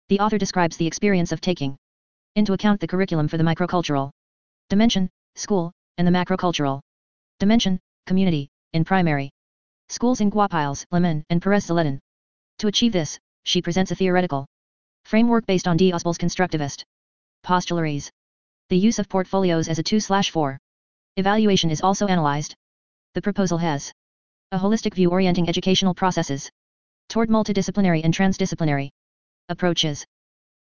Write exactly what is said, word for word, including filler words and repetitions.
The author describes the experience of taking into account the curriculum for the microcultural dimension, school, and the macrocultural dimension, community, in primary schools in Guapiles, Lemon, and Perez Zeledon. To achieve this, she presents a theoretical framework based on D'Hosbel's constructivist postularies. The use of portfolios as a two slash four evaluation is also analyzed. The proposal has a holistic view orienting educational processes toward multidisciplinary and transdisciplinary approaches.